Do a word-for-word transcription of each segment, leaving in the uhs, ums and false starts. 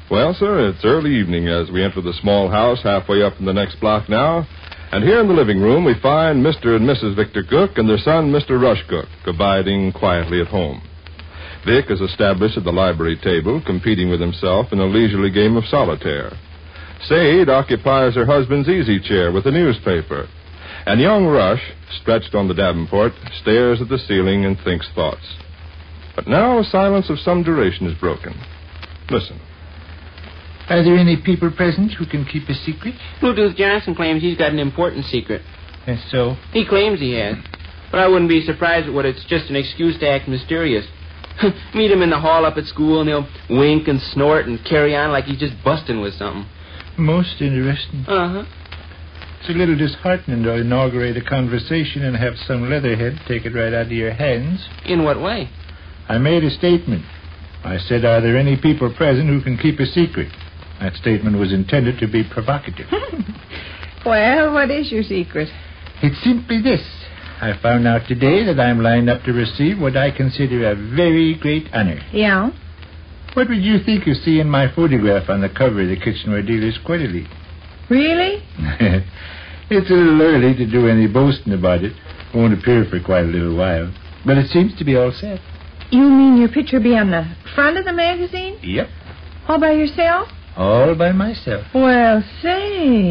Well, sir, it's early evening as we enter the small house halfway up in the next block now. And here in the living room we find Mister and Missus Victor Cook and their son, Mister Rush Cook, abiding quietly at home. Vic is established at the library table, competing with himself in a leisurely game of solitaire. Sade occupies her husband's easy chair with a newspaper. And young Rush, stretched on the davenport, stares at the ceiling and thinks thoughts. But now a silence of some duration is broken. Listen. Are there any people present who can keep a secret? Bluetooth Johnson claims he's got an important secret. Yes, so? He claims he has. But I wouldn't be surprised at what it's just an excuse to act mysterious. Meet him in the hall up at school, and he'll wink and snort and carry on like he's just busting with something. Most interesting. Uh-huh. It's a little disheartening to inaugurate a conversation and have some leatherhead take it right out of your hands. In what way? I made a statement. I said, are there any people present who can keep a secret? That statement was intended to be provocative. Well, what is your secret? It's simply this. I found out today that I'm lined up to receive what I consider a very great honor. Yeah? What would you think of seeing my photograph on the cover of the Kitchenware Dealers Quarterly? Really? It's a little early to do any boasting about it. Won't appear for quite a little while. But it seems to be all set. You mean your picture be on the front of the magazine? Yep. All by yourself? All by myself. Well, say.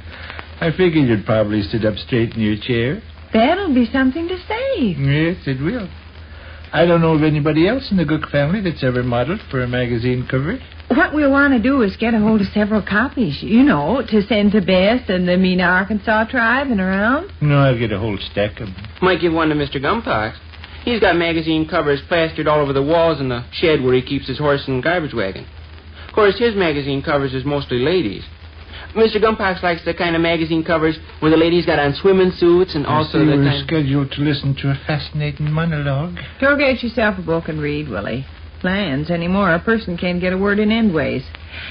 I figured you'd probably sit up straight in your chair. That'll be something to say. Yes, it will. I don't know of anybody else in the Cook family that's ever modeled for a magazine cover. What we'll want to do is get a hold of several copies, you know, to send to Bess and the Mena, Arkansas tribe and around. No, I'll get a whole stack of them. Might give one to Mister Gumpox. He's got magazine covers plastered all over the walls in the shed where he keeps his horse and garbage wagon. Of course, his magazine covers is mostly ladies. Mister Gumpox likes the kind of magazine covers where the ladies got on swimming suits and I also see the we're kind... scheduled to listen to a fascinating monologue. Go get yourself a book and read, Willie. Lands anymore, a person can't get a word in endways.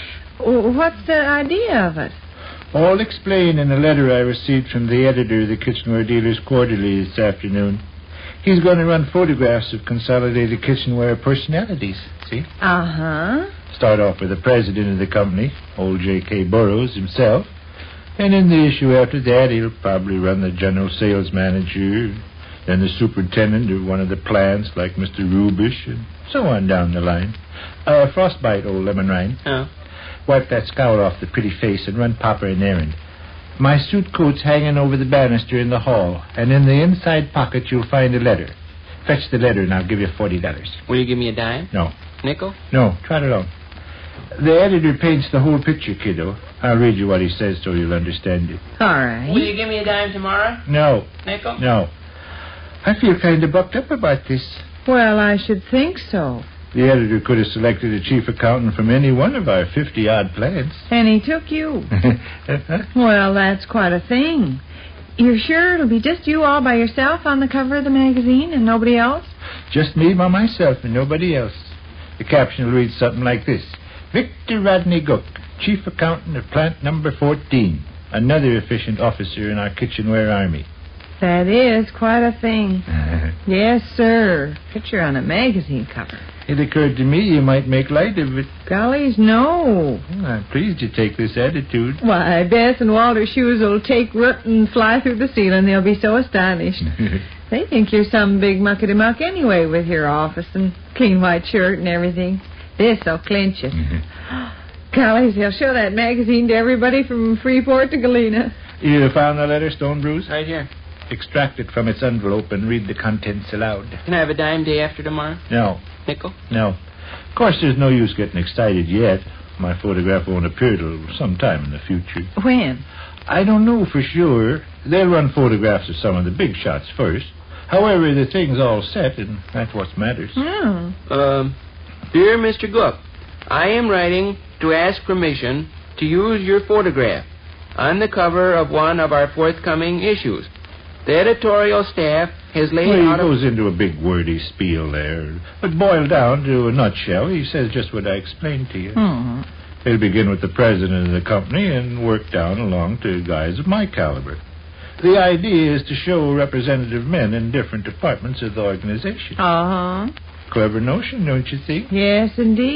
What's the idea of it? All explained in a letter I received from the editor of the Kitchenware Dealers Quarterly this afternoon. He's going to run photographs of Consolidated Kitchenware personalities, see? Uh-huh. Start off with the president of the company, old J K. Burroughs himself. And in the issue after that, he'll probably run the general sales manager, then the superintendent of one of the plants, like Mister Rubish, and so on down the line. Uh, frostbite, old lemon rind. Oh. Wipe that scowl off the pretty face and run Papa an errand. My suit coat's hanging over the banister in the hall, and in the inside pocket you'll find a letter. Fetch the letter and I'll give you forty dollars. Will you give me a dime? No. Nickel? No, trot along. The editor paints the whole picture, kiddo. I'll read you what he says so you'll understand it. All right. Will you give me a dime tomorrow? No. Nickel? No. I feel kind of bucked up about this. Well, I should think so. The editor could have selected a chief accountant from any one of our fifty-odd plants. And he took you. Well, that's quite a thing. You're sure it'll be just you all by yourself on the cover of the magazine and nobody else? Just me by myself and nobody else. The caption will read something like this. Victor Rodney Cook, chief accountant of plant number fourteen. Another efficient officer in our kitchenware army. That is quite a thing. Yes, sir. Picture on a magazine cover. It occurred to me you might make light of it. Gollies, no. Well, I'm pleased you take this attitude. Why, Bess and Walter's shoes will take root and fly through the ceiling. They'll be so astonished. They think you're some big muckety-muck anyway with your office and clean white shirt and everything. This'll clinch it. Gollies, they'll show that magazine to everybody from Freeport to Galena. You found the letter, Stone Bruce? Right here. Extract it from its envelope and read the contents aloud. Can I have a dime day after tomorrow? No. Nickel? No. Of course, there's no use getting excited yet. My photograph won't appear till sometime in the future. When? I don't know for sure. They'll run photographs of some of the big shots first. However, the thing's all set, and that's what matters. Oh. Um, dear Mister Gook, I am writing to ask permission to use your photograph on the cover of one of our forthcoming issues. The editorial staff has laid well, out... He goes into a big wordy spiel there. But boiled down to a nutshell, he says just what I explained to you. Hmm. He'll begin with the president of the company and work down along to guys of my caliber. The idea is to show representative men in different departments of the organization. Uh-huh. Clever notion, don't you think? Yes, indeed.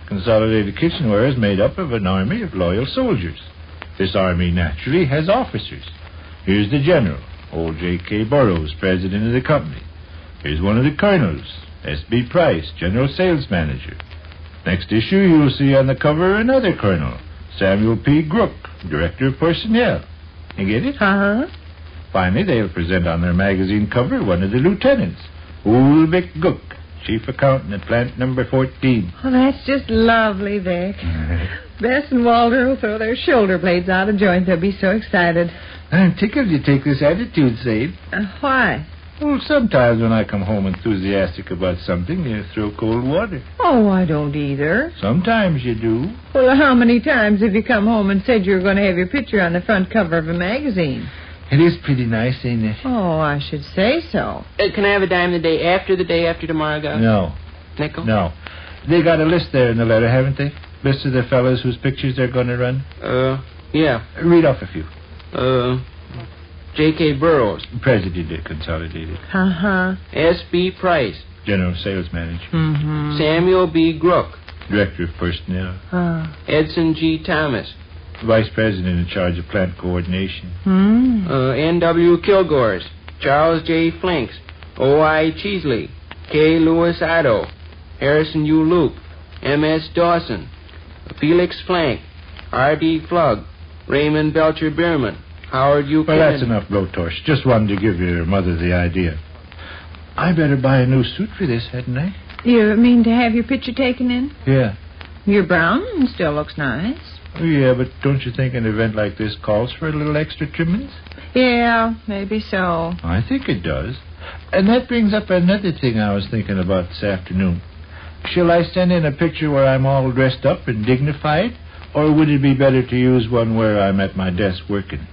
Consolidated Kitchenware is made up of an army of loyal soldiers. This army, naturally, has officers. Here's the general, old J K. Burroughs, president of the company. Here's one of the colonels, S B. Price, general sales manager. Next issue, you'll see on the cover another colonel, Samuel P. Grook, director of personnel. You get it? Uh-huh. Finally, they'll present on their magazine cover one of the lieutenants, Ulvik Gook, chief accountant at plant number fourteen. Oh, that's just lovely, Vic. Bess and Walter will throw their shoulder blades out of joint. They'll be so excited. I'm tickled you take this attitude, Sade. Uh, why? Well, sometimes when I come home enthusiastic about something, you throw cold water. Oh, I don't either. Sometimes you do. Well, how many times have you come home and said you were going to have your picture on the front cover of a magazine? It is pretty nice, ain't it? Oh, I should say so. Uh, can I have a dime the day after the day after tomorrow, Gov? No. Nickel? No. They got a list there in the letter, haven't they? List of the fellows whose pictures they're going to run? Uh, yeah. Read off a few. Uh, J K. Burroughs. President of Consolidated. Uh-huh. S B. Price. General sales manager. Mm-hmm. Samuel B. Grook. Director of personnel. Uh. Edson G. Thomas. Vice president in charge of plant coordination. Hmm. Uh, N W. Kilgores. Charles J. Flinks. O I. Cheesley. K. Lewis Otto. Harrison U. Loop. M S. Dawson. Felix Flank. R D. Flug. Raymond Belcher Bierman. Howard U. Well, Kennedy. that's enough, Blowtorch. Just wanted to give your mother the idea. I better buy a new suit for this, hadn't I? You mean to have your picture taken in? Yeah. Your brown still looks nice. Oh, yeah, but don't you think an event like this calls for a little extra trimmings? Yeah, maybe so. I think it does. And that brings up another thing I was thinking about this afternoon. Shall I send in a picture where I'm all dressed up and dignified? Or would it be better to use one where I'm at my desk working?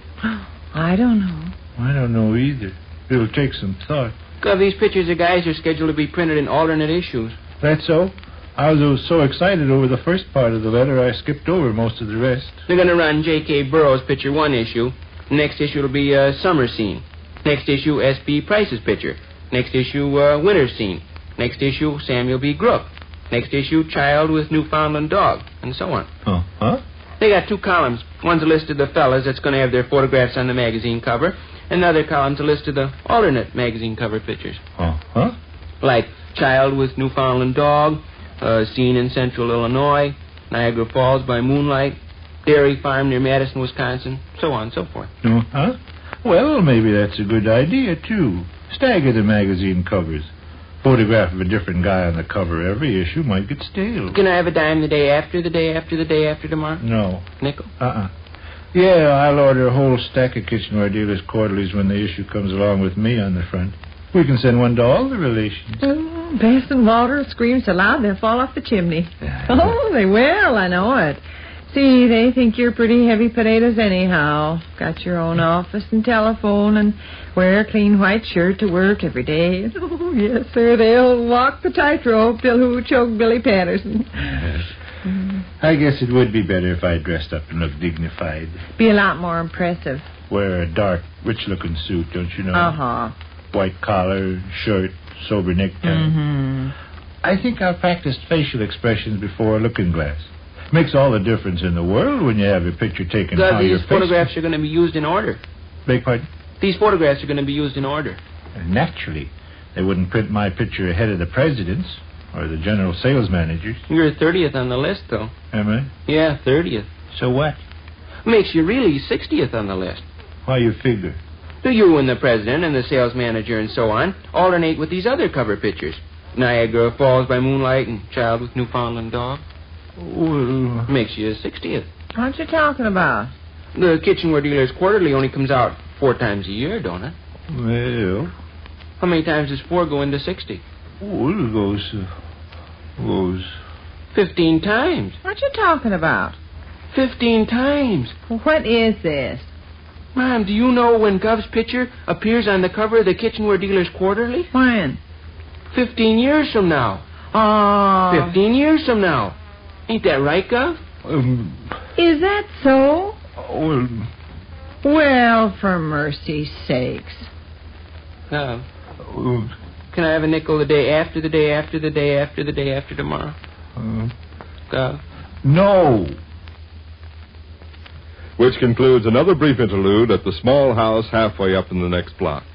I don't know. I don't know either. It'll take some thought. Gov, these pictures of guys are scheduled to be printed in alternate issues. That's so? I was so excited over the first part of the letter, I skipped over most of the rest. They're going to run J K. Burroughs' picture one issue. Next issue will be uh, summer scene. Next issue, S B. Price's picture. Next issue, uh, winter scene. Next issue, Samuel B. Grook. Next issue, child with Newfoundland dog, and so on. Oh, huh? They got two columns. One's a list of the fellas that's going to have their photographs on the magazine cover. Another column's a list of the alternate magazine cover pictures. Oh, huh? Like child with Newfoundland dog, uh, scene in central Illinois, Niagara Falls by moonlight, dairy farm near Madison, Wisconsin, so on and so forth. Oh, huh? Well, maybe that's a good idea, too. Stagger the magazine covers. Photograph of a different guy on the cover every issue might get stale. Can I have a dime the day after the day after the day after tomorrow? No. Nickel? Uh-uh. Yeah, I'll order a whole stack of Kitchenware Dealers Quarterlies when the issue comes along with me on the front. We can send one to all the relations. Oh, Bess and Walter scream so loud they'll fall off the chimney. Oh, they will, I know it. See, they think you're pretty heavy potatoes anyhow. Got your own office and telephone and wear a clean white shirt to work every day. Oh, yes, sir, they'll walk the tightrope till who choked Billy Patterson. Yes. Mm. I guess it would be better if I dressed up and looked dignified. Be a lot more impressive. Wear a dark, rich-looking suit, don't you know? Uh-huh. White collar, shirt, sober necktie. Mm-hmm. I think I've practiced facial expressions before a looking glass. Makes all the difference in the world when you have your picture taken. God, how your these face- photographs are going to be used in order. Beg pardon? These photographs are going to be used in order. Naturally. They wouldn't print my picture ahead of the president's or the general sales manager's. You're thirtieth on the list, though. Am I? Yeah, thirtieth. So what? Makes you really sixtieth on the list. How you figure? Do you and the president and the sales manager and so on alternate with these other cover pictures? Niagara Falls by moonlight and child with Newfoundland dog. Well, Makes you sixtieth. What you talking about? The Kitchenware Dealers Quarterly only comes out four times a year, don't it? well, How many times does four go into sixty? well, it goes, uh, goes. Fifteen times. What you talking about? Fifteen times. What is this? Mom, do you know when Gov's picture appears on the cover of the Kitchenware Dealers Quarterly? When? Fifteen years from now. Oh. Fifteen years from now. Ain't that right, Gov? Um, Is that so? well, Well, for mercy's sakes. Gov, uh, can I have a nickel the day after the day after the day after the day after tomorrow? uh, Uh, No. Which concludes another brief interlude at the small house halfway up in the next block.